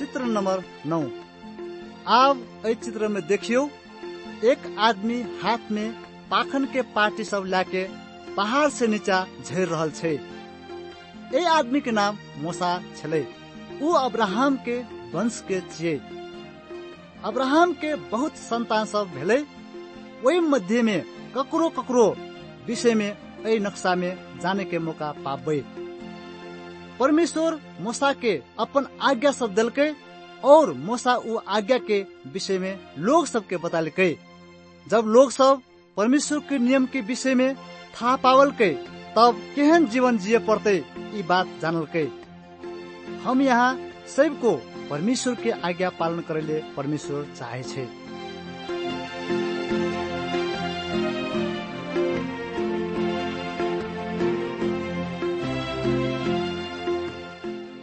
चित्र नंबर 9। अब इस चित्र में देखियो, एक आदमी हाथ में पाखन के पार्टी सब लाके पहाड़ से नीचा झेल रहल छे। ए आदमी के नाम मूसा छले। ऊ अब्राहम के वंश के छिए। अब्राहम के बहुत संतान सब भेले। वही मध्य में ककरो ककरो विषय में ए नक्शा में जाने के मौका पाबे। परमेश्वर मूसा के अपन आज्ञा सब दिलके और मूसा उ आज्ञा के विषय में लोग सबके बतालके। जब लोग सब परमेश्वर के नियम के विषय में था पावल के, तब केहन जीवन जिये पड़ते ये बात जानल के। हम यहाँ सबको परमेश्वर के आज्ञा पालन करेले परमेश्वर चाहे छे।